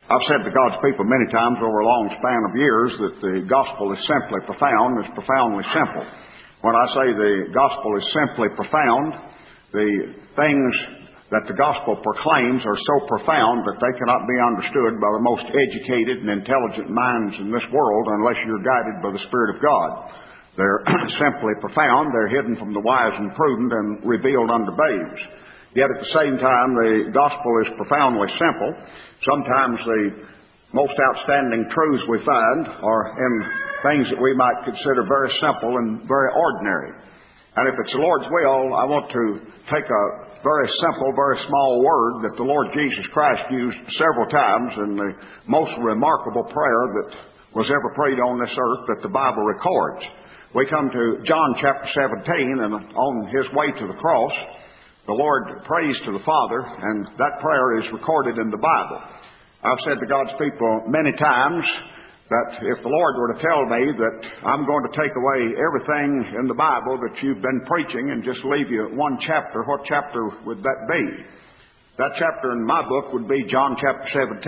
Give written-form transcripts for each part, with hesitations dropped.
I've said to God's people many times over a long span of years that the gospel is simply profound, is profoundly simple. When I say the gospel is simply profound, the things that the gospel proclaims are so profound that they cannot be understood by the most educated and intelligent minds in this world unless you're guided by the Spirit of God. They're simply profound. They're hidden from the wise and prudent and revealed unto babes. Yet at the same time, the gospel is profoundly simple. Sometimes the most outstanding truths we find are in things that we might consider very simple and very ordinary. And if it's the Lord's will, I want to take a very simple, very small word that the Lord Jesus Christ used several times in the most remarkable prayer that was ever prayed on this earth that the Bible records. We come to John chapter 17, and on His way to the cross, the Lord prays to the Father, and that prayer is recorded in the Bible. I've said to God's people many times that if the Lord were to tell me that I'm going to take away everything in the Bible that you've been preaching and just leave you one chapter, what chapter would that be? That chapter in my book would be John chapter 17,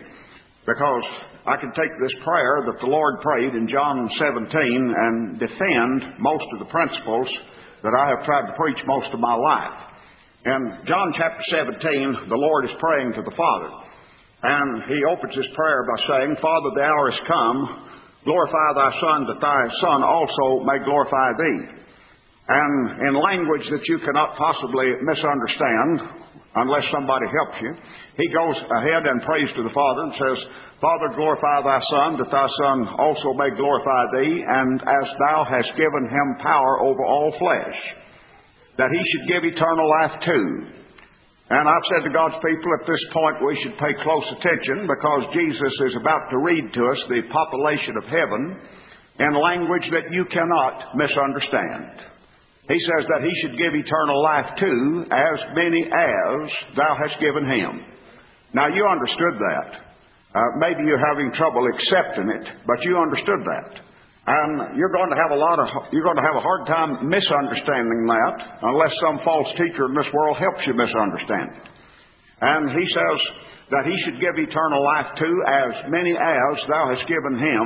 because I can take this prayer that the Lord prayed in John 17 and defend most of the principles that I have tried to preach most of my life. In John chapter 17, the Lord is praying to the Father. And He opens His prayer by saying, Father, the hour has come. Glorify Thy Son, that Thy Son also may glorify Thee. And in language that you cannot possibly misunderstand, unless somebody helps you, He goes ahead and prays to the Father and says, Father, glorify Thy Son, that Thy Son also may glorify Thee, and as Thou hast given Him power over all flesh, that He should give eternal life too. And I've said to God's people at this point we should pay close attention, because Jesus is about to read to us the population of heaven in language that you cannot misunderstand. He says that He should give eternal life to as many as Thou hast given Him. Now you understood that. Maybe you're having trouble accepting it, but you understood that. And you're going to have a hard time misunderstanding that unless some false teacher in this world helps you misunderstand it. And He says that He should give eternal life to as many as Thou hast given Him.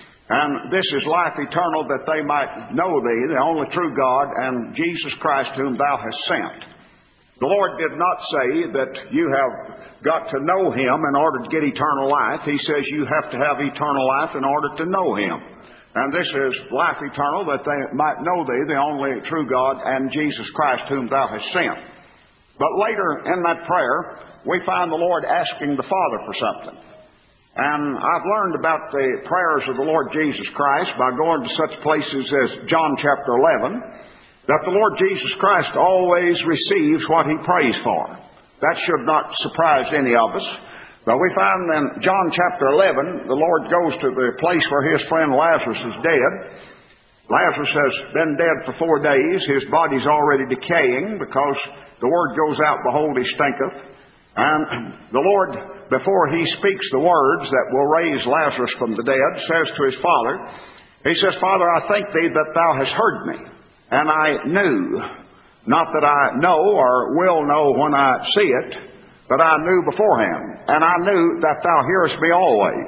And this is life eternal, that they might know Thee, the only true God, and Jesus Christ whom Thou hast sent. The Lord did not say that you have got to know Him in order to get eternal life. He says you have to have eternal life in order to know Him. And this is life eternal, that they might know Thee, the only true God, and Jesus Christ whom Thou hast sent. But later in that prayer, we find the Lord asking the Father for something. And I've learned about the prayers of the Lord Jesus Christ by going to such places as John chapter 11, that the Lord Jesus Christ always receives what He prays for. That should not surprise any of us. But we find in John chapter 11, the Lord goes to the place where His friend Lazarus is dead. Lazarus has been dead for 4 days. His body's already decaying, because the word goes out, behold, he stinketh. And the Lord, before He speaks the words that will raise Lazarus from the dead, says to His Father, He says, Father, I thank Thee that Thou hast heard me. And I knew, not that I know or will know when I see it, but I knew beforehand, and I knew that Thou hearest me always.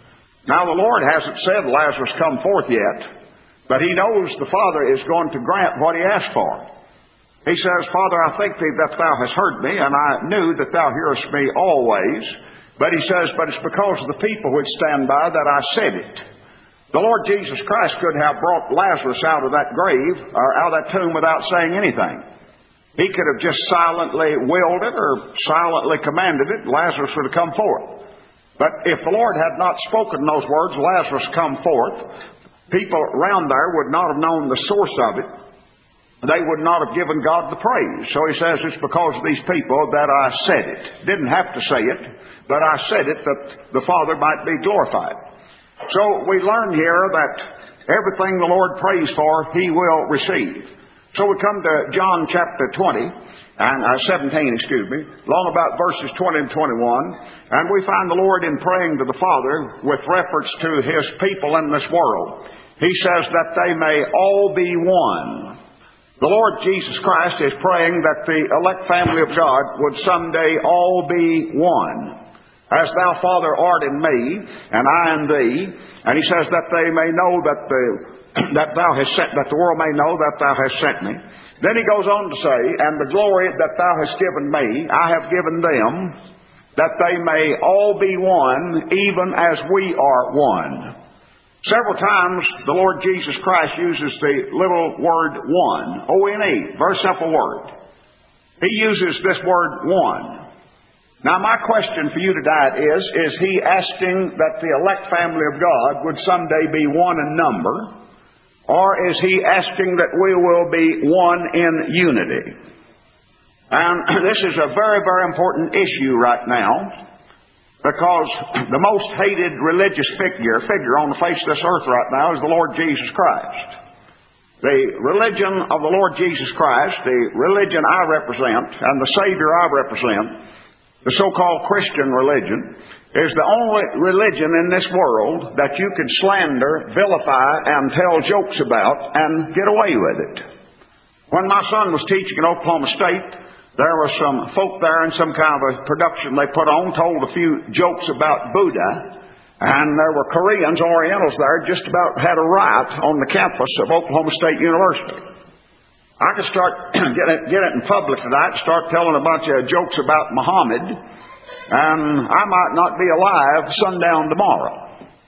Now the Lord hasn't said, Lazarus, come forth yet, but He knows the Father is going to grant what He asked for. He says, Father, I thank Thee that Thou hast heard me, and I knew that Thou hearest me always. But He says, but it's because of the people which stand by that I said it. The Lord Jesus Christ could have brought Lazarus out of that grave, or out of that tomb, without saying anything. He could have just silently willed it or silently commanded it. Lazarus would have come forth. But if the Lord had not spoken those words, Lazarus come forth, people around there would not have known the source of it. They would not have given God the praise. So He says, it's because of these people that I said it. Didn't have to say it, but I said it that the Father might be glorified. So we learn here that everything the Lord prays for, He will receive. So we come to John chapter 17, along about verses 20 and 21, and we find the Lord in praying to the Father with reference to His people in this world. He says that they may all be one. The Lord Jesus Christ is praying that the elect family of God would someday all be one. as thou, Father, art in me, and I in thee. And he says that they may know that thou hast sent, that the world may know that thou hast sent me. Then he goes on to say, and the glory that thou hast given me, I have given them, that they may all be one, even as we are one. Several times the Lord Jesus Christ uses the little word one, O-N-E, very simple word. He uses this word one. Now my question for you tonight is he asking that the elect family of God would someday be one in number? Or is he asking that we will be one in unity? And this is a very, very important issue right now, because the most hated religious figure on the face of this earth right now is the Lord Jesus Christ. The religion of the Lord Jesus Christ, the religion I represent, and the Savior I represent, the so-called Christian religion, is the only religion in this world that you can slander, vilify, and tell jokes about and get away with it. When my son was teaching at Oklahoma State, there were some folk there in some kind of a production they put on, told a few jokes about Buddha, and there were Koreans, Orientals there, just about had a riot on the campus of Oklahoma State University. I could start get it in public tonight, start telling a bunch of jokes about Muhammad, and I might not be alive sundown tomorrow.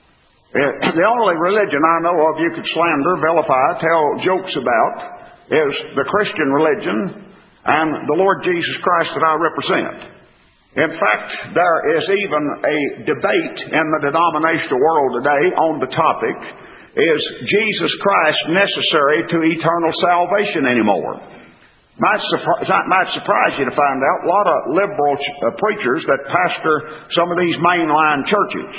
The only religion I know of you could slander, vilify, tell jokes about is the Christian religion and the Lord Jesus Christ that I represent. In fact, there is even a debate in the denominational world today on the topic, is Jesus Christ necessary to eternal salvation anymore? Might surprise you to find out a lot of liberal preachers that pastor some of these mainline churches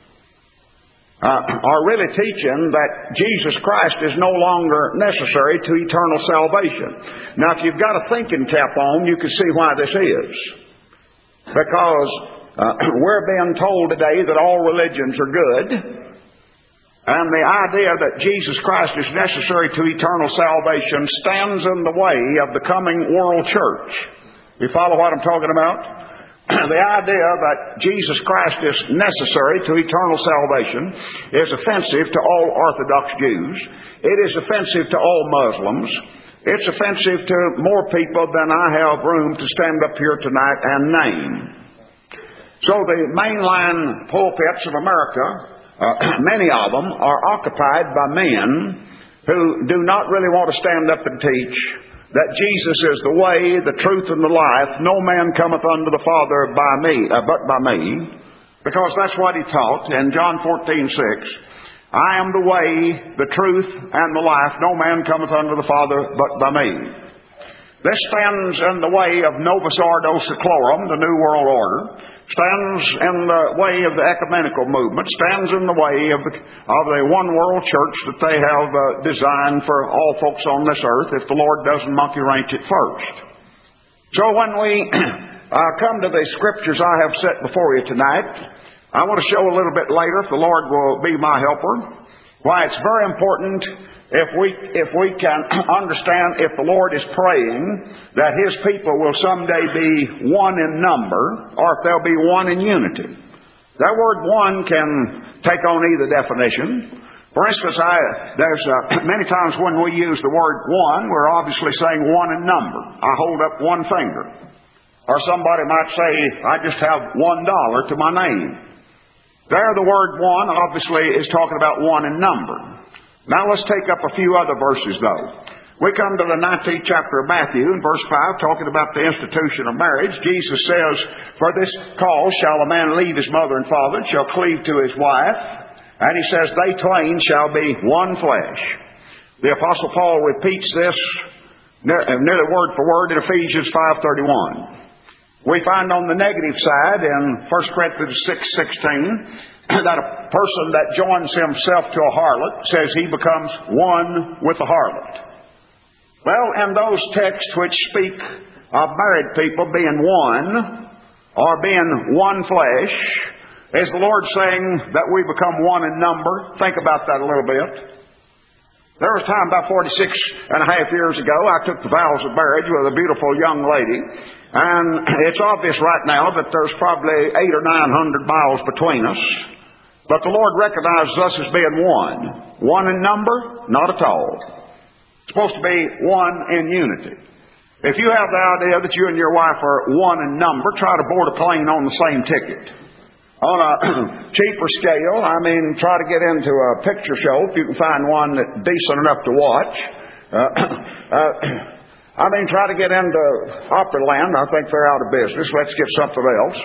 are really teaching that Jesus Christ is no longer necessary to eternal salvation. Now, if you've got a thinking cap on, you can see why this is. Because we're being told today that all religions are good, and the idea that Jesus Christ is necessary to eternal salvation stands in the way of the coming world church. You follow what I'm talking about? The idea that Jesus Christ is necessary to eternal salvation is offensive to all Orthodox Jews. It is offensive to all Muslims. It's offensive to more people than I have room to stand up here tonight and name. So the mainline pulpits of America, many of them are occupied by men who do not really want to stand up and teach that Jesus is the way, the truth, and the life. No man cometh unto the Father but by me. Because that's what he taught in John 14:6. I am the way, the truth, and the life. No man cometh unto the Father but by me. This stands in the way of Novus Ordo Seclorum, the New World Order, stands in the way of the ecumenical movement, stands in the way of the one world church that they have designed for all folks on this earth if the Lord doesn't monkey wrench it first. So when we come to the scriptures I have set before you tonight, I want to show a little bit later, if the Lord will be my helper, why it's very important if we can understand, if the Lord is praying that His people will someday be one in number, or if they'll be one in unity. That word one can take on either definition. For instance, there's many times when we use the word one, we're obviously saying one in number. I hold up one finger. Or somebody might say, I just have $1 to my name. There, the word one obviously is talking about one in number. Now let's take up a few other verses, though. We come to the 19th chapter of Matthew, in verse 5, talking about the institution of marriage. Jesus says, for this cause shall a man leave his mother and father, and shall cleave to his wife. And he says, they twain shall be one flesh. The Apostle Paul repeats this nearly word for word in Ephesians 5:31. We find on the negative side in 1 Corinthians 6:16, that a person that joins himself to a harlot says he becomes one with the harlot. Well, in those texts which speak of married people being one, or being one flesh, is the Lord saying that we become one in number? Think about that a little bit. There was a time about 46 and a half years ago, I took the vows of marriage with a beautiful young lady. And it's obvious right now that there's probably 800 or 900 miles between us. But the Lord recognizes us as being one. One in number? Not at all. It's supposed to be one in unity. If you have the idea that you and your wife are one in number, try to board a plane on the same ticket. On a cheaper scale, try to get into a picture show if you can find one that's decent enough to watch. Try to get into Opryland. I think they're out of business. Let's get something else.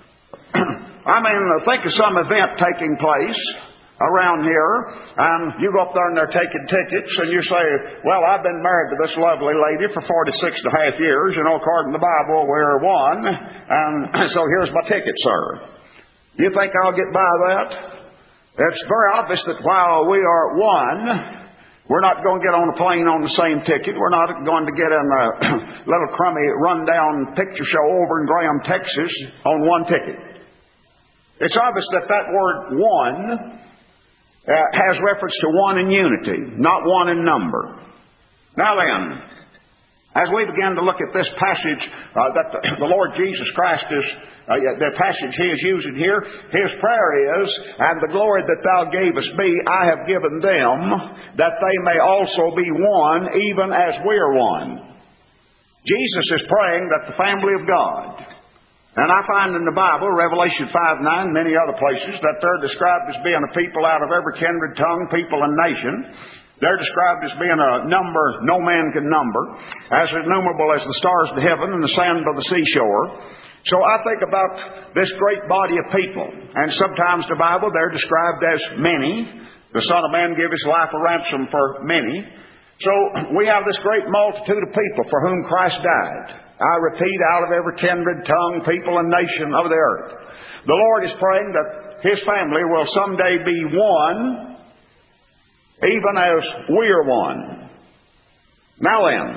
Think of some event taking place around here, and you go up there and they're taking tickets, and you say, well, I've been married to this lovely lady for 46 and a half years. According to the Bible, we're one, and so here's my ticket, sir. You think I'll get by that? It's very obvious that while we are one, we're not going to get on a plane on the same ticket. We're not going to get in a little crummy rundown picture show over in Graham, Texas on one ticket. It's obvious that that word one has reference to one in unity, not one in number. Now then, as we begin to look at this passage that the Lord Jesus Christ is, the passage He is using here, His prayer is, and the glory that Thou gavest me, I have given them, that they may also be one, even as we are one. Jesus is praying that the family of God, and I find in the Bible, Revelation 5:9, many other places, that they're described as being a people out of every kindred, tongue, people, and nation. They're described as being a number no man can number, as innumerable as the stars of heaven and the sand of the seashore. So I think about this great body of people, and sometimes in the Bible they're described as many. The Son of Man gave His life a ransom for many. So we have this great multitude of people for whom Christ died. I repeat, out of every kindred, tongue, people, and nation of the earth. The Lord is praying that His family will someday be one, even as we are one. Now then,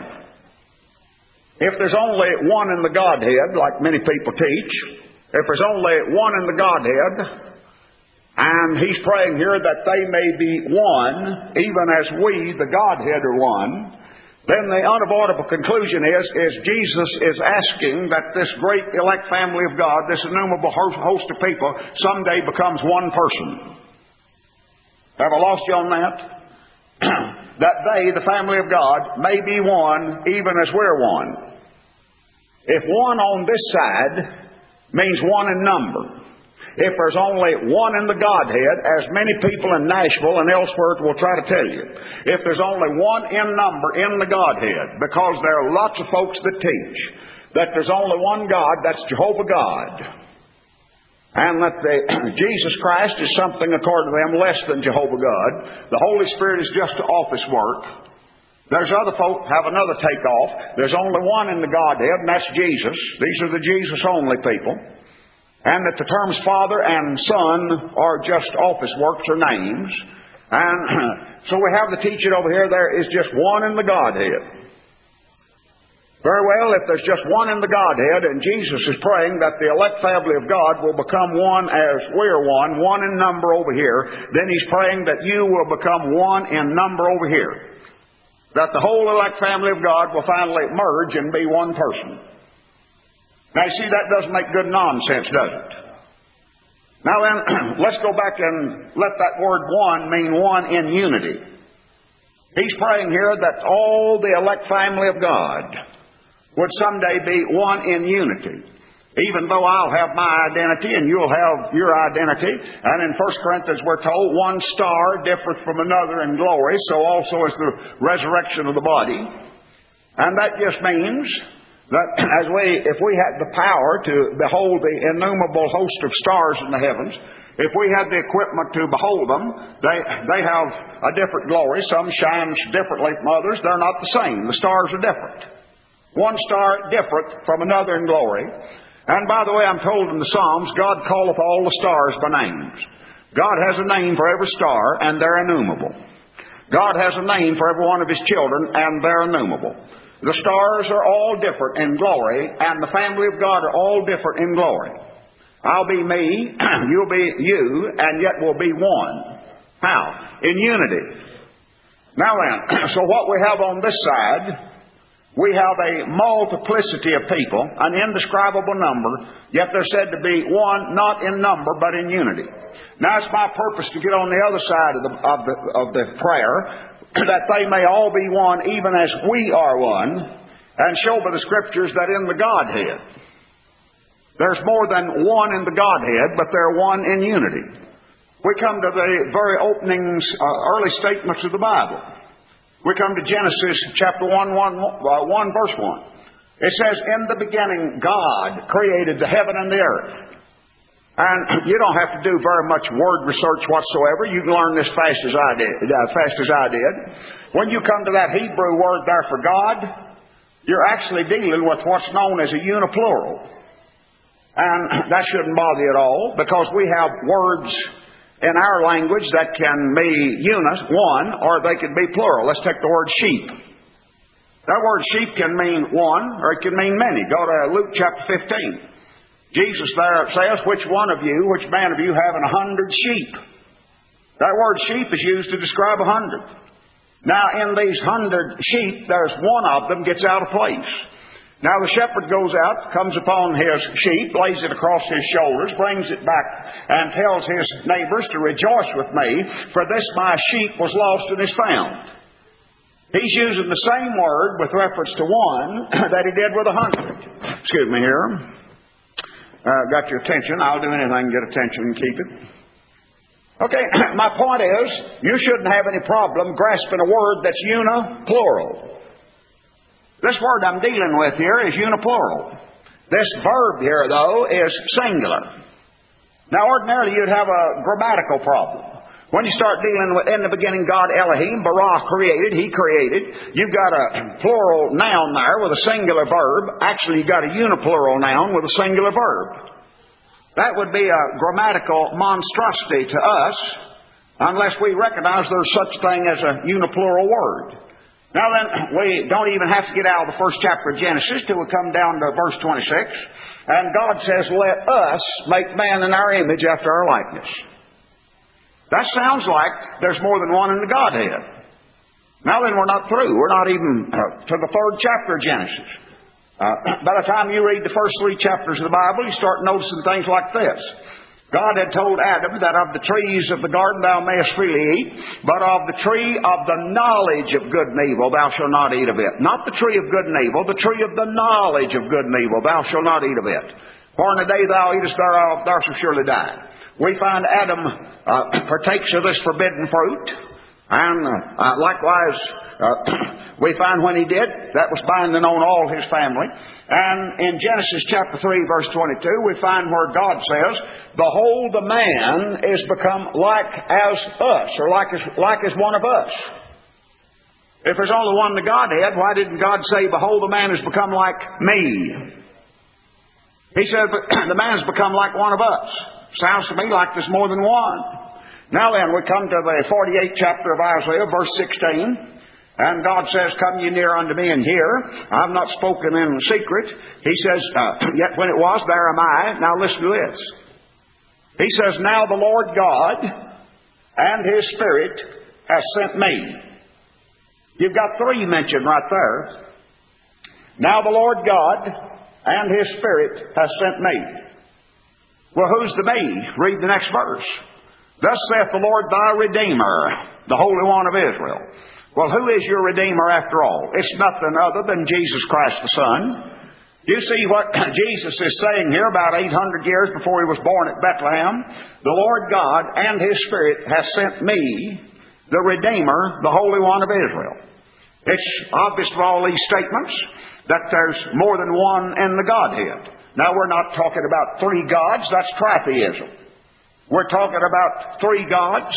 if there's only one in the Godhead, like many people teach, if there's only one in the Godhead, and He's praying here that they may be one, even as we, the Godhead, are one, then the unavoidable conclusion is Jesus is asking that this great elect family of God, this innumerable host of people, someday becomes one person. Have I lost you on that? That they, the family of God, may be one, even as we're one. If one on this side means one in number, if there's only one in the Godhead, as many people in Nashville and elsewhere will try to tell you, if there's only one in number in the Godhead, because there are lots of folks that teach that there's only one God, that's Jehovah God, and that Jesus Christ is something, according to them, less than Jehovah God. The Holy Spirit is just office work. There's other folk have another takeoff. There's only one in the Godhead, and that's Jesus. These are the Jesus-only people. And that the terms Father and Son are just office works or names. And so we have the teaching over here, there is just one in the Godhead. Very well, if there's just one in the Godhead, and Jesus is praying that the elect family of God will become one as we're one in number over here, then He's praying that you will become one in number over here. That the whole elect family of God will finally merge and be one person. Now, you see, that doesn't make good nonsense, does it? Now then, let's go back and let that word one mean one in unity. He's praying here that all the elect family of God would someday be one in unity. Even though I'll have my identity and you'll have your identity. And in 1 Corinthians we're told one star differeth from another in glory, so also is the resurrection of the body. And that just means that if we had the power to behold the innumerable host of stars in the heavens, if we had the equipment to behold them, they have a different glory. Some shine differently from others. They're not the same. The stars are different. One star differeth from another in glory. And by the way, I'm told in the Psalms, God calleth all the stars by names. God has a name for every star, and they're innumerable. God has a name for every one of His children, and they're innumerable. The stars are all different in glory, and the family of God are all different in glory. I'll be me, you'll be you, and yet we'll be one. How? In unity. Now then, so what we have on this side, we have a multiplicity of people, an indescribable number, yet they're said to be one, not in number, but in unity. Now it's my purpose to get on the other side of the prayer, that they may all be one, even as we are one, and show by the Scriptures that in the Godhead, there's more than one in the Godhead, but they're one in unity. We come to the very openings, early statements of the Bible. We come to Genesis chapter 1, verse 1. It says, in the beginning God created the heaven and the earth. And you don't have to do very much word research whatsoever. You can learn this fast as I did. When you come to that Hebrew word there for God, you're actually dealing with what's known as a uniplural. And that shouldn't bother you at all, because we have words in our language that can be one, or they can be plural. Let's take the word sheep. That word sheep can mean one, or it can mean many. Go to Luke chapter 15. Jesus there says, which man of you having 100 sheep? That word sheep is used to describe 100. Now, in these 100 sheep, there's one of them gets out of place. Now the shepherd goes out, comes upon his sheep, lays it across his shoulders, brings it back, and tells his neighbors to rejoice with me, for this my sheep was lost and is found. He's using the same word with reference to one that he did with 100. Excuse me here. Got your attention. I'll do anything to get attention and keep it. Okay, my point is, you shouldn't have any problem grasping a word that's uniplural. This word I'm dealing with here is uniplural. This verb here, though, is singular. Now, ordinarily, you'd have a grammatical problem. When you start dealing with, in the beginning, God Elohim, bara created, He created, you've got a plural noun there with a singular verb. Actually, you've got a uniplural noun with a singular verb. That would be a grammatical monstrosity to us unless we recognize there's such thing as a uniplural word. Now then, we don't even have to get out of the first chapter of Genesis till we come down to verse 26. And God says, let us make man in our image after our likeness. That sounds like there's more than one in the Godhead. Now then, we're not through. We're not even to the third chapter of Genesis. By the time you read the first 3 chapters of the Bible, you start noticing things like this. God had told Adam that of the trees of the garden thou mayest freely eat, but of the tree of the knowledge of good and evil thou shalt not eat of it. Not the tree of good and evil, the tree of the knowledge of good and evil thou shalt not eat of it. For in the day thou eatest thereof thou shalt surely die. We find Adam partakes of this forbidden fruit, and likewise we find when he did, that was binding on all his family. And in Genesis chapter 3, verse 22, we find where God says, behold, the man is become like as us, or like as one of us. If there's only one in the Godhead, why didn't God say, behold, the man has become like me? He said, but the man has become like one of us. Sounds to me like there's more than one. Now then, we come to the 48th chapter of Isaiah, verse 16. And God says, come ye near unto me and hear. I have not spoken in secret. He says, yet when it was, there am I. Now listen to this. He says, now the Lord God and His Spirit has sent me. You've got 3 mentioned right there. Now the Lord God and His Spirit has sent me. Well, who's the me? Read the next verse. Thus saith the Lord thy Redeemer, the Holy One of Israel. Well, who is your Redeemer after all? It's nothing other than Jesus Christ the Son. You see what Jesus is saying here about 800 years before He was born at Bethlehem. The Lord God and His Spirit has sent me, the Redeemer, the Holy One of Israel. It's obvious from all these statements that there's more than one in the Godhead. Now, we're not talking about 3 gods. That's tritheism. We're talking about 3 gods,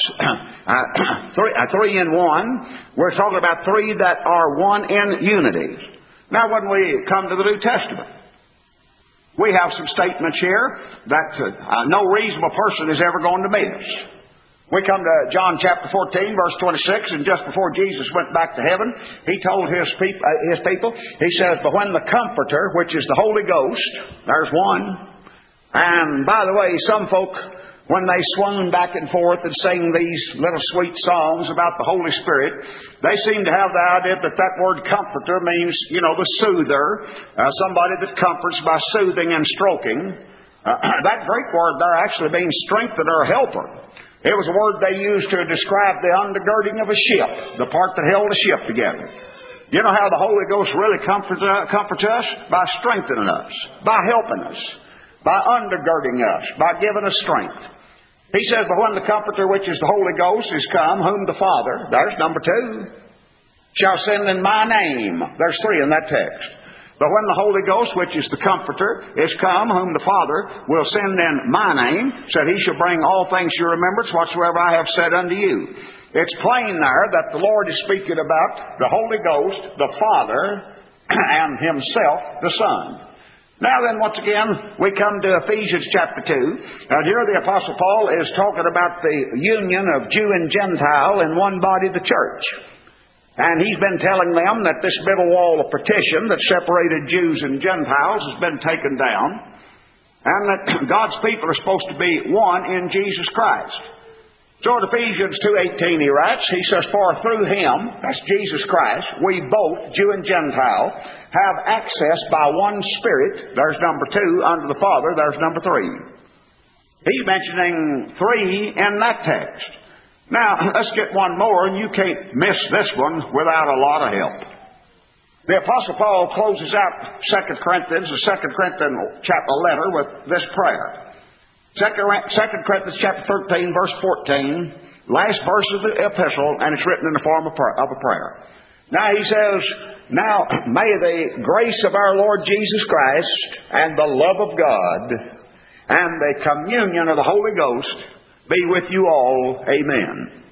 3 in one. We're talking about 3 that are one in unity. Now, when we come to the New Testament, we have some statements here that no reasonable person is ever going to miss. We come to John chapter 14, verse 26, and just before Jesus went back to heaven, He told His people, He says, but when the Comforter, which is the Holy Ghost, there's one. And by the way, some folk when they swoon back and forth and sing these little sweet songs about the Holy Spirit, they seem to have the idea that that word comforter means, the soother, somebody that comforts by soothing and stroking. That Greek word there actually means strengthener or helper. It was a word they used to describe the undergirding of a ship, the part that held a ship together. You know how the Holy Ghost really comforts us? By strengthening us, by helping us, by undergirding us, by giving us strength. He says, but when the Comforter, which is the Holy Ghost, is come, whom the Father, there's number 2, shall send in my name. There's 3 in that text. But when the Holy Ghost, which is the Comforter, is come, whom the Father will send in my name, said he shall bring all things to your remembrance whatsoever I have said unto you. It's plain there that the Lord is speaking about the Holy Ghost, the Father, and Himself, the Son. Now then, once again, we come to Ephesians chapter 2. And here the Apostle Paul is talking about the union of Jew and Gentile in one body, the church. And he's been telling them that this middle wall of partition that separated Jews and Gentiles has been taken down, and that God's people are supposed to be one in Jesus Christ. So in Ephesians 2:18 he writes, he says, for through Him, that's Jesus Christ, we both, Jew and Gentile, have access by one Spirit, there's number 2, unto the Father, there's number 3. He's mentioning 3 in that text. Now, let's get one more, and you can't miss this one without a lot of help. The Apostle Paul closes out 2 Corinthians chapter letter with this prayer. 2 Corinthians chapter 13, verse 14, last verse of the epistle, and it's written in the form of a prayer. Now he says, now may the grace of our Lord Jesus Christ and the love of God and the communion of the Holy Ghost be with you all. Amen.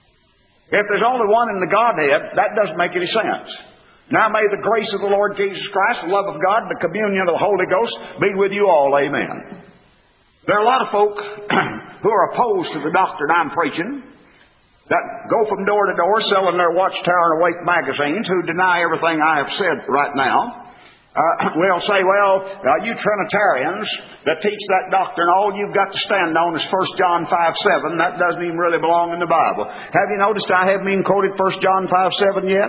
If there's only one in the Godhead, that doesn't make any sense. Now may the grace of the Lord Jesus Christ, the love of God, the communion of the Holy Ghost be with you all. Amen. There are a lot of folk who are opposed to the doctrine I'm preaching, that go from door to door selling their Watchtower and Awake magazines, who deny everything I have said right now. We'll say, well, you Trinitarians that teach that doctrine, all you've got to stand on is 1 John 5:7. That doesn't even really belong in the Bible. Have you noticed I haven't even quoted 1 John 5:7 yet?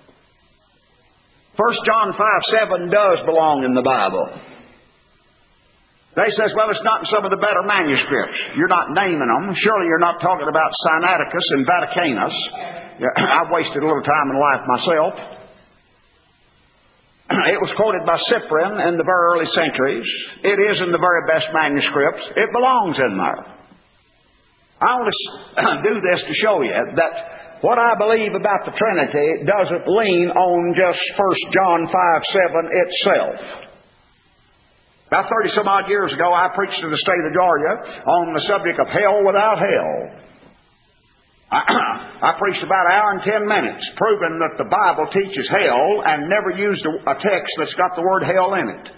1 John 5:7 does belong in the Bible. They says, well, it's not in some of the better manuscripts. You're not naming them. Surely you're not talking about Sinaiticus and Vaticanus. I've wasted a little time in life myself. It was quoted by Cyprian in the very early centuries. It is in the very best manuscripts. It belongs in there. I want to do this to show you that what I believe about the Trinity doesn't lean on just 1 John 5:7 itself. About 30-some-odd years ago, I preached in the state of Georgia on the subject of hell without hell. I preached about an hour and 10 minutes, proving that the Bible teaches hell and never used a text that's got the word hell in it.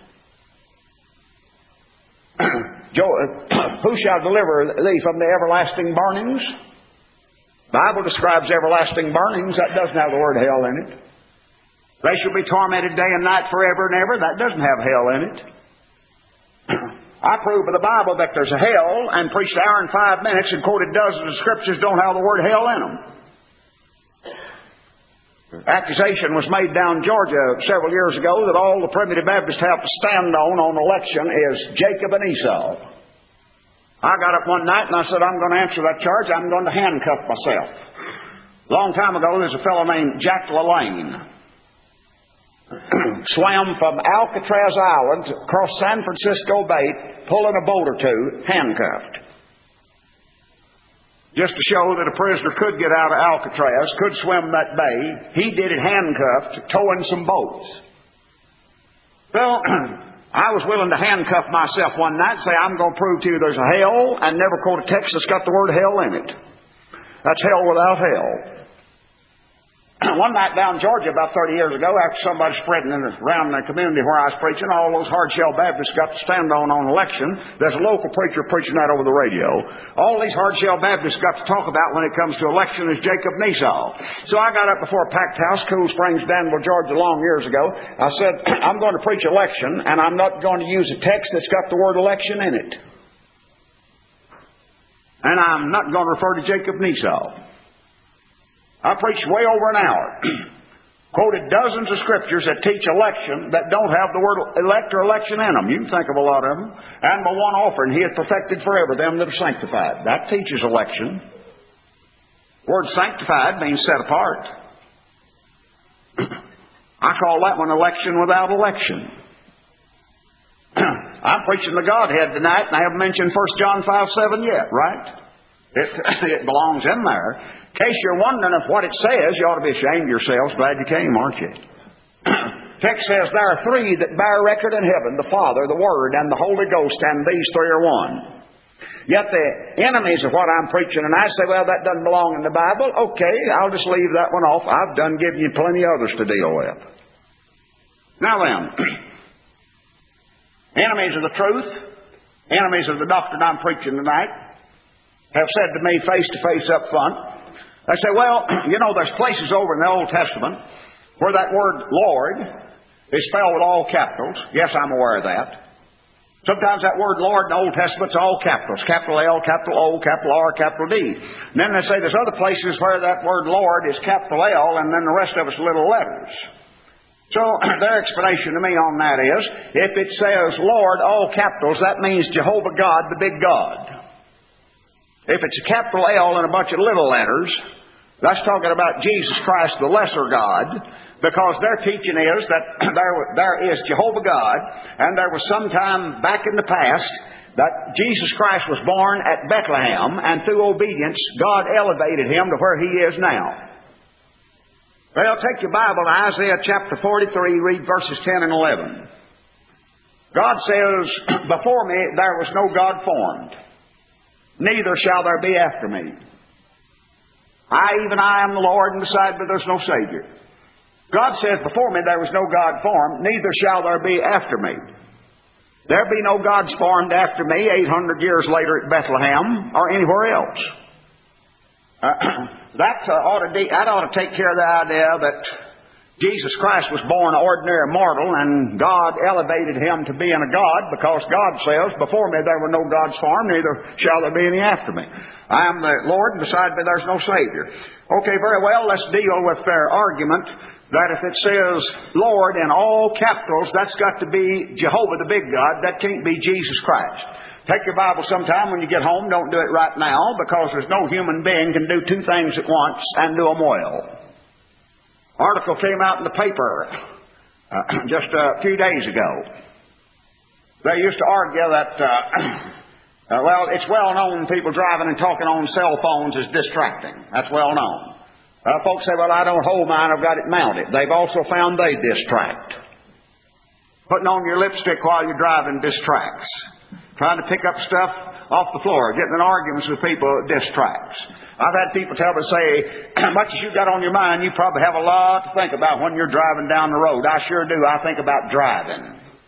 Who shall deliver thee from the everlasting burnings? The Bible describes everlasting burnings. That doesn't have the word hell in it. They shall be tormented day and night forever and ever. That doesn't have hell in it. I prove by the Bible that there's a hell and preached an hour and 5 minutes and quoted dozens of scriptures don't have the word hell in them. Accusation was made down in Georgia several years ago that all the primitive Baptists have to stand on election is Jacob and Esau. I got up one night and I said, I'm going to answer that charge. I'm going to handcuff myself. A long time ago, there's a fellow named Jack LaLanne. Swam from Alcatraz Island across San Francisco Bay, pulling a boat or two, handcuffed. Just to show that a prisoner could get out of Alcatraz, could swim that bay, he did it handcuffed, towing some boats. Well, I was willing to handcuff myself one night and say, I'm going to prove to you there's a hell, and never quote a text that's got the word hell in it. That's hell without hell. One night down in Georgia about 30 years ago, after somebody spreading around the community where I was preaching, all those hard-shell Baptists got to stand on election. There's a local preacher preaching that over the radio. All these hard-shell Baptists got to talk about when it comes to election is Jacob and Esau. So I got up before a packed house, Cool Springs, Danville, Georgia, long years ago. I said, I'm going to preach election, and I'm not going to use a text that's got the word election in it. And I'm not going to refer to Jacob and Esau. I preached way over an hour. Quoted dozens of scriptures that teach election that don't have the word elect or election in them. You can think of a lot of them. And by one offering, He hath perfected forever them that are sanctified. That teaches election. The word sanctified means set apart. I call that one election without election. I'm preaching the Godhead tonight, and I haven't mentioned 1 John 5:7 yet, right? It belongs in there. In case you're wondering if what it says, you ought to be ashamed of yourselves. Glad you came, aren't you? Text says, there are three that bear record in heaven, the Father, the Word, and the Holy Ghost, and these three are one. Yet the enemies of what I'm preaching, and I say, well, that doesn't belong in the Bible. Okay, I'll just leave that one off. I've done given you plenty others to deal with. Now then, enemies of the truth, enemies of the doctrine I'm preaching tonight, have said to me face to face up front, they say, well, you know, there's places over in the Old Testament where that word Lord is spelled with all capitals. Yes, I'm aware of that. Sometimes that word Lord in the Old Testament's all capitals. Capital L, capital O, capital R, capital D. And then they say there's other places where that word Lord is capital L and then the rest of it's little letters. So their explanation to me on that is, if it says Lord, all capitals, that means Jehovah God, the big God. If it's a capital L and a bunch of little letters, that's talking about Jesus Christ, the lesser God, because their teaching is that there is Jehovah God, and there was some time back in the past that Jesus Christ was born at Bethlehem, and through obedience, God elevated Him to where He is now. Well, take your Bible to Isaiah chapter 43, read verses 10 and 11. God says, before me there was no God formed, neither shall there be after me. Even I am the Lord, and beside me there's no Savior. God says, before me there was no God formed, neither shall there be after me. There be no gods formed after me 800 years later at Bethlehem or anywhere else. That ought to take care of the idea that Jesus Christ was born an ordinary mortal and God elevated Him to being a God, because God says, before me there were no gods formed, neither shall there be any after me. I am the Lord, and beside me there's no Savior. Okay, very well, let's deal with their argument that if it says Lord in all capitals, that's got to be Jehovah the big God. That can't be Jesus Christ. Take your Bible sometime when you get home. Don't do it right now, because there's no human being can do two things at once and do them well. Article came out in the paper just a few days ago. They used to argue that, well, it's well known people driving and talking on cell phones is distracting. That's well known. Folks say, well, I don't hold mine, I've got it mounted. They've also found they distract. Putting on your lipstick while you're driving distracts. Trying to pick up stuff off the floor, getting in arguments with people distracts. I've had people tell me, say, how much as you've got on your mind, you probably have a lot to think about when you're driving down the road. I sure do. I think about driving.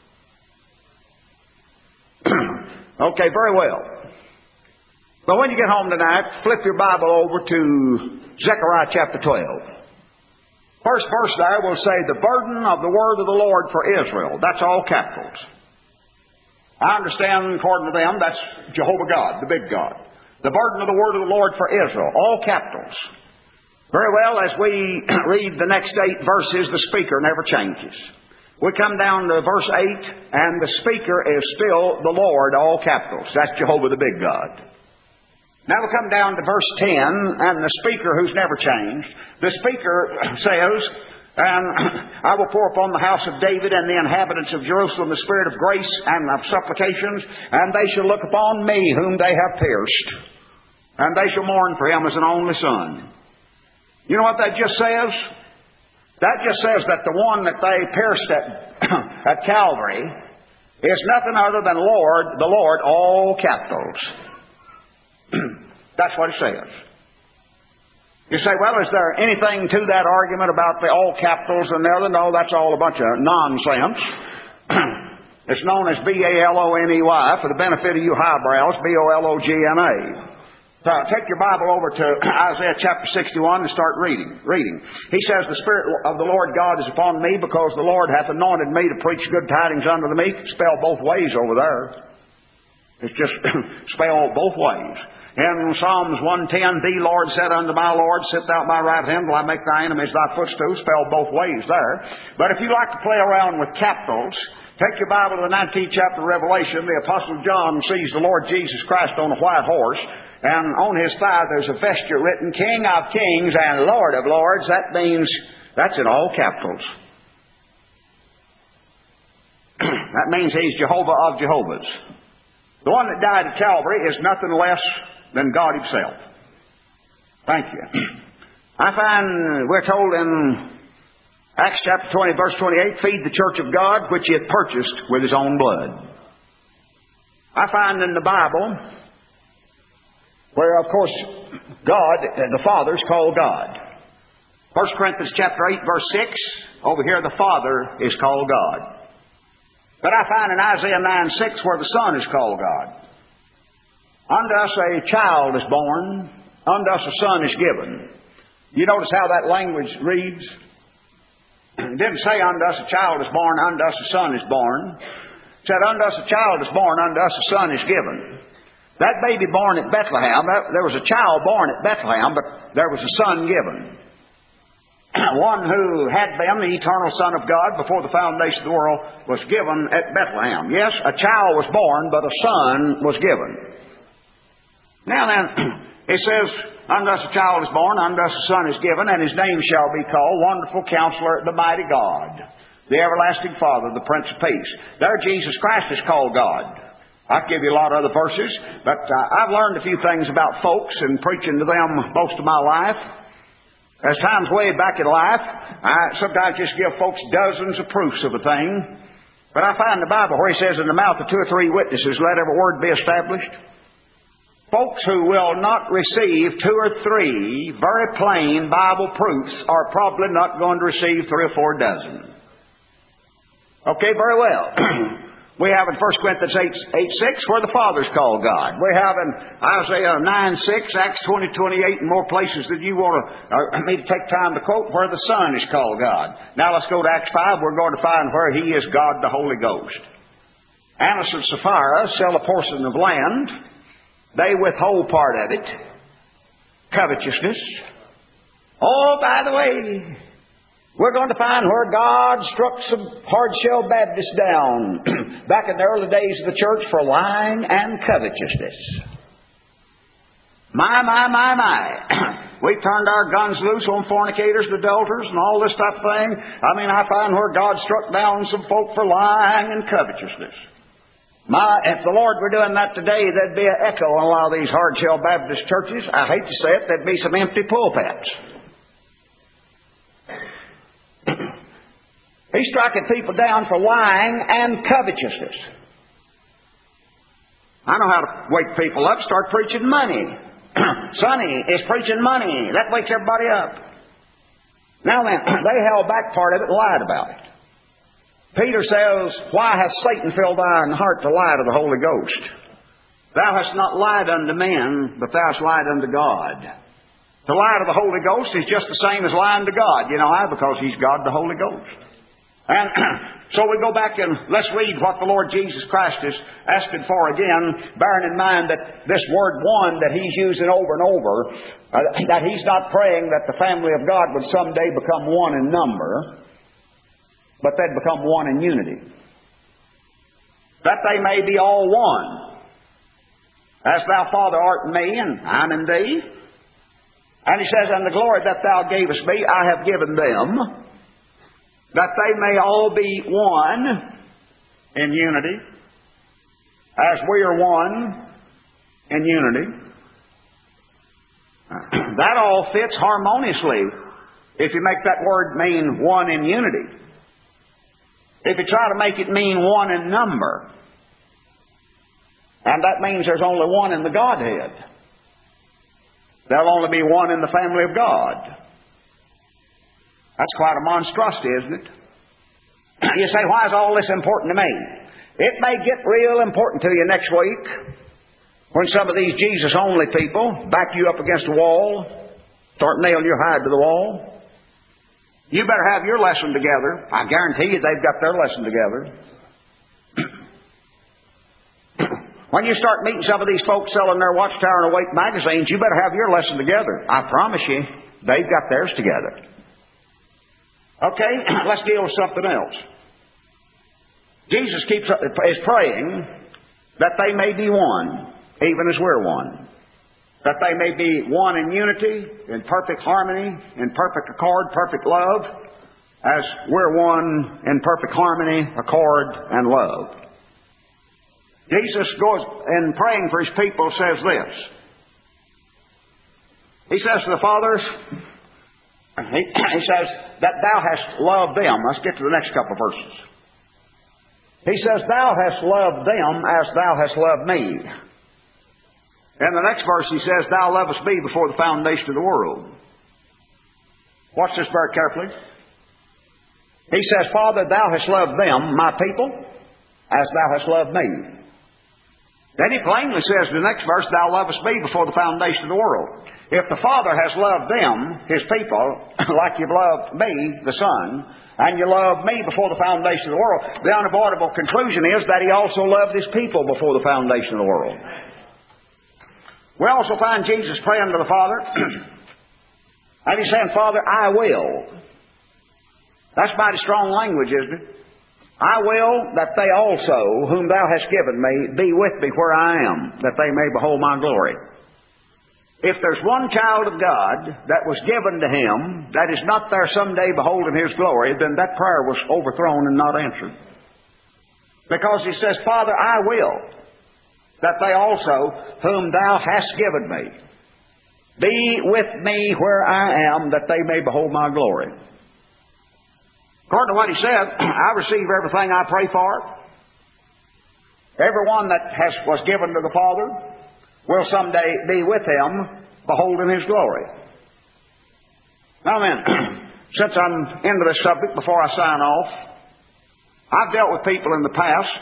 Okay, very well. But when you get home tonight, flip your Bible over to Zechariah chapter 12. First verse there will say, the burden of the word of the Lord for Israel. That's all capitals. I understand, according to them, that's Jehovah God, the big God. The burden of the word of the Lord for Israel, all capitals. Very well, as we read the next 8 verses, the speaker never changes. We come down to verse 8, and the speaker is still the Lord, all capitals. That's Jehovah the big God. Now we come down to verse 10, and the speaker who's never changed. The speaker says, and I will pour upon the house of David and the inhabitants of Jerusalem the spirit of grace and of supplications, and they shall look upon me whom they have pierced, and they shall mourn for him as an only son. You know what that just says? That just says that the one that they pierced at Calvary is nothing other than Lord, the Lord, all capitals. That's what it says. You say, well, is there anything to that argument about the all capitals and the other? No, that's all a bunch of nonsense. It's known as B-A-L-O-N-E-Y for the benefit of you highbrows, B-O-L-O-G-N-A. So take your Bible over to Isaiah chapter 61 and start reading. He says, the Spirit of the Lord God is upon me, because the Lord hath anointed me to preach good tidings unto the meek. Spell both ways over there. It's just spelled both ways. In Psalms 110, Thee, Lord, said unto my Lord, Sit thou at my right hand till I make thy enemies thy footstool. Spelled both ways there. But if you like to play around with capitals, take your Bible to the 19th chapter of Revelation. The Apostle John sees the Lord Jesus Christ on a white horse, and on his thigh there's a vesture written, King of Kings and Lord of Lords. That means, that's in all capitals. That means he's Jehovah of Jehovah's. The one that died at Calvary is nothing less than God himself. Thank you. I find we're told in Acts chapter 20, verse 28, feed the church of God, which he had purchased with his own blood. I find in the Bible where, of course, God, the Father, is called God. 1 Corinthians chapter 8, verse 6, over here the Father is called God. But I find in Isaiah 9, 6 where the Son is called God. Unto us a child is born, unto us a son is given. You notice how that language reads? It didn't say unto us a child is born, unto us a son is born. It said unto us a child is born, unto us a son is given. That baby born at Bethlehem, there was a child born at Bethlehem, but there was a son given. One who had been the eternal Son of God before the foundation of the world was given at Bethlehem. Yes, a child was born, but a son was given. Now then, it says, unto us a child is born, unto us a son is given, and his name shall be called Wonderful Counselor, the Mighty God, the Everlasting Father, the Prince of Peace. There Jesus Christ is called God. I could give you a lot of other verses, but I've learned a few things about folks and preaching to them most of my life. As times way back in life, I sometimes just give folks dozens of proofs of a thing. But I find in the Bible where he says, in the mouth of 2 or 3 witnesses, let every word be established. Folks who will not receive 2 or 3 very plain Bible proofs are probably not going to receive 3 or 4 dozen. Okay, very well. We have in 1 Corinthians 8:6 where the Father's called God. We have in Isaiah 9:6, Acts 20:28, and more places that you want me to take time to quote where the Son is called God. Now let's go to Acts 5. We're going to find where he is God the Holy Ghost. Annas and Sapphira sell a portion of land. They withhold part of it. Covetousness. Oh, by the way, we're going to find where God struck some hard-shell Baptists down back in the early days of the church for lying and covetousness. My. We've turned our guns loose on fornicators and adulterers and all this type of thing. I find where God struck down some folk for lying and covetousness. If the Lord were doing that today, there'd be an echo in a lot of these hard-shell Baptist churches. I hate to say it, there'd be some empty pulpits. He's striking people down for lying and covetousness. I know how to wake people up. Start preaching money. Sonny is preaching money. That wakes everybody up. Now then, they held back part of it and lied about it. Peter says, why hath Satan filled thine heart to lie to the Holy Ghost? Thou hast not lied unto men, but thou hast lied unto God. To lie to the Holy Ghost is just the same as lying to God. You know why? Because he's God the Holy Ghost. And so we go back and let's read what the Lord Jesus Christ is asking for again, bearing in mind that this word one that he's using over and over, that he's not praying that the family of God would someday become one in number, but they'd become one in unity. That they may be all one. As thou, Father, art in me, and I'm in thee. And he says, and the glory that thou gavest me, I have given them, that they may all be one in unity, as we are one in unity. That all fits harmoniously if you make that word mean one in unity. If you try to make it mean one in number, and that means there's only one in the Godhead. There'll only be one in the family of God. That's quite a monstrosity, isn't it? You say, why is all this important to me? It may get real important to you next week when some of these Jesus-only people back you up against a wall, start nailing your hide to the wall. You better have your lesson together. I guarantee you they've got their lesson together. When you start meeting some of these folks selling their Watchtower and Awake magazines, you better have your lesson together. I promise you, they've got theirs together. Okay, let's deal with something else. Jesus is praying that they may be one, even as we're one. That they may be one in unity, in perfect harmony, in perfect accord, perfect love, as we're one in perfect harmony, accord, and love. Jesus goes in praying for His people, says this. He says to the fathers, He says that Thou hast loved them. Let's get to the next couple of verses. He says, Thou hast loved them as Thou hast loved me. In the next verse He says, Thou lovest me before the foundation of the world. Watch this very carefully. He says, Father, Thou hast loved them, my people, as Thou hast loved me. Then He plainly says in the next verse, Thou lovest me before the foundation of the world. If the Father has loved them, His people, like You've loved me, the Son, and You love me before the foundation of the world, the unavoidable conclusion is that He also loved His people before the foundation of the world. We also find Jesus praying to the Father, and He's saying, Father, I will. That's mighty strong language, isn't it? I will that they also, whom Thou hast given me, be with me where I am, that they may behold my glory. If there's one child of God that was given to Him that is not there someday beholding His glory, then that prayer was overthrown and not answered. Because He says, Father, I will that they also, whom Thou hast given me, be with me where I am, that they may behold my glory. According to what He said, I receive everything I pray for. Everyone that was given to the Father will someday be with Him, beholding His glory. Now then, since I'm into this subject, before I sign off, I've dealt with people in the past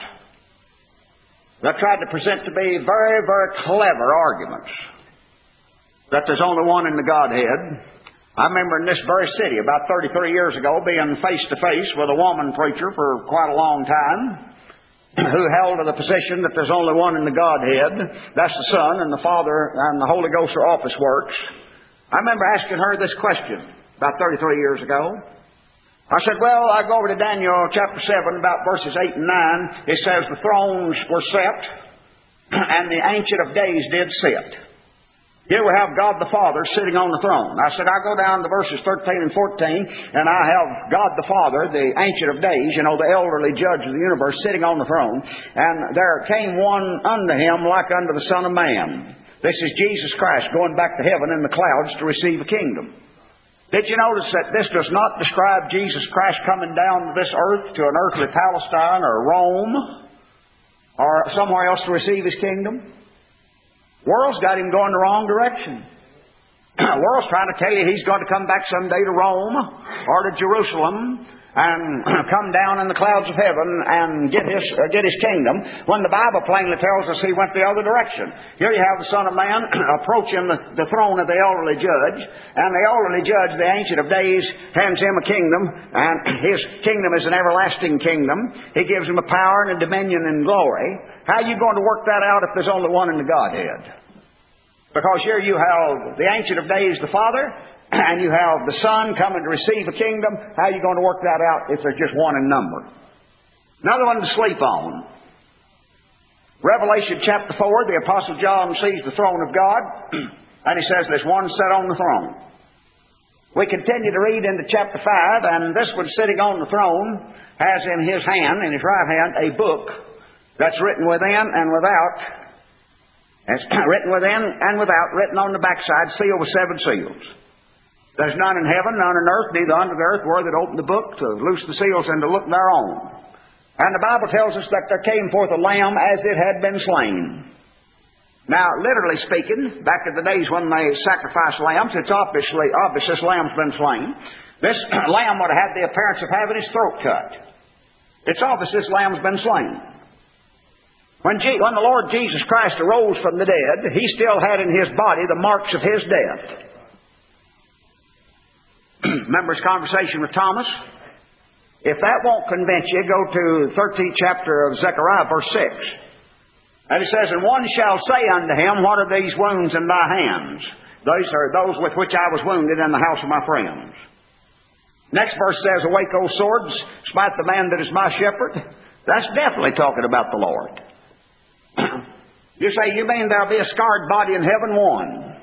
that tried to present to me very, very clever arguments that there's only one in the Godhead. I remember in this very city about 33 years ago being face to face with a woman preacher for quite a long time who held to the position that there's only one in the Godhead. That's the Son, and the Father and the Holy Ghost are office works. I remember asking her this question about 33 years ago. I said, well, I go over to Daniel chapter 7, about verses 8 and 9. It says the thrones were set and the Ancient of Days did sit. Here we have God the Father sitting on the throne. I said, I go down to verses 13 and 14, and I have God the Father, the Ancient of Days, the elderly judge of the universe, sitting on the throne. And there came one unto Him like unto the Son of Man. This is Jesus Christ going back to heaven in the clouds to receive a kingdom. Did you notice that this does not describe Jesus Christ coming down to this earth, to an earthly Palestine or Rome, or somewhere else to receive His kingdom? The world's got Him going the wrong direction. The world's trying to tell you He's going to come back someday to Rome or to Jerusalem and come down in the clouds of heaven and get His kingdom, when the Bible plainly tells us He went the other direction. Here you have the Son of Man approaching the throne of the elderly judge, and the elderly judge, the Ancient of Days, hands Him a kingdom, and His kingdom is an everlasting kingdom. He gives Him a power and a dominion and glory. How are you going to work that out if there's only one in the Godhead? Because here you have the Ancient of Days, the Father, and you have the Son coming to receive a kingdom. How are you going to work that out if there's just one in number? Another one to sleep on. Revelation chapter 4, the Apostle John sees the throne of God, and he says there's one set on the throne. We continue to read into chapter 5, and this one sitting on the throne has in his hand, in his right hand, a book that's written within and without. It's written within and without, written on the backside, sealed with 7 seals. There's none in heaven, none on earth, neither under the earth, worthy to open the book, to loose the seals, and to look thereon. And the Bible tells us that there came forth a lamb as it had been slain. Now, literally speaking, back in the days when they sacrificed lambs, it's obvious this lamb's been slain. This lamb would have had the appearance of having his throat cut. It's obvious this lamb's been slain. When the Lord Jesus Christ arose from the dead, He still had in His body the marks of His death. Remember His conversation with Thomas? If that won't convince you, go to the 13th chapter of Zechariah, verse 6. And it says, and one shall say unto him, what are these wounds in thy hands? Those are those with which I was wounded in the house of my friends. Next verse says, awake, O swords, smite the man that is my shepherd. That's definitely talking about the Lord. You say, you mean there'll be a scarred body in heaven? One.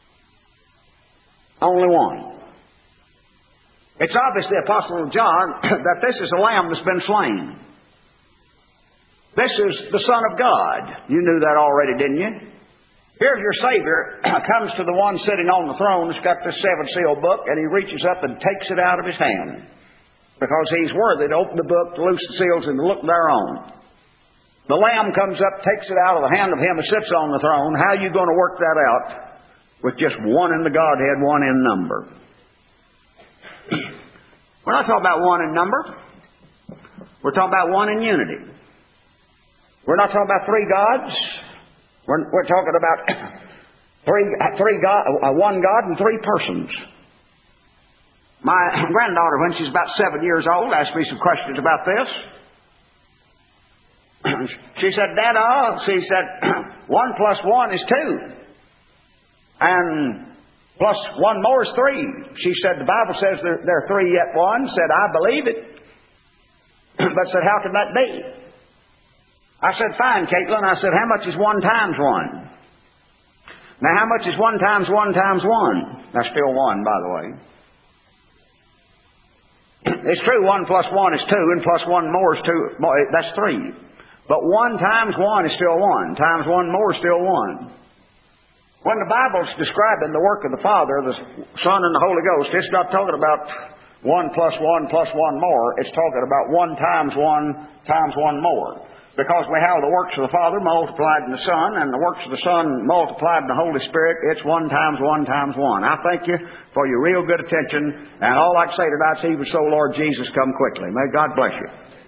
Only one. It's obvious the Apostle John that this is a lamb that's been slain. This is the Son of God. You knew that already, didn't you? Here's your Savior, comes to the one sitting on the throne that's got this seven-seal book, and he reaches up and takes it out of his hand. Because he's worthy to open the book, to loose the seals, and to look thereon. The Lamb comes up, takes it out of the hand of him who sits on the throne. How are you going to work that out? With just one in the Godhead, one in number. We're not talking about one in number. We're talking about one in unity. We're not talking about three gods. We're talking about one God and three persons. My granddaughter, when she's about 7 years old, asked me some questions about this. She said, Dada, she said, 1 plus 1 is 2. And plus 1 more is 3. She said, the Bible says there are 3 yet 1. Said, I believe it. But said, how can that be? I said, fine, Caitlin. I said, how much is 1 times 1? Now, how much is 1 times 1 times 1? That's still 1, by the way. It's true, 1 plus 1 is 2, and plus 1 more is 2. That's 3. But 1 times 1 is still 1. Times 1 more is still 1. When the Bible's describing the work of the Father, the Son, and the Holy Ghost, it's not talking about 1 plus 1 plus 1 more. It's talking about 1 times 1 times 1 more. Because we have the works of the Father multiplied in the Son, and the works of the Son multiplied in the Holy Spirit, it's 1 times 1 times 1. I thank you for your real good attention, and all I can say tonight is, even so, Lord Jesus, come quickly. May God bless you.